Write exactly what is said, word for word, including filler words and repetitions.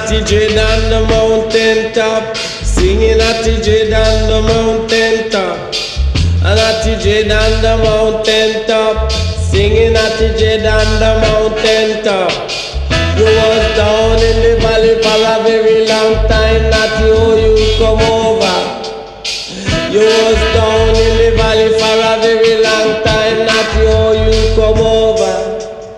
Natty Dread on the mountain top, singing Natty Dread on the mountain top. Natty Dread on the mountain top, singing Natty Dread on the mountain top. You was down in the valley for a very long time, Natty, oh you come over. You was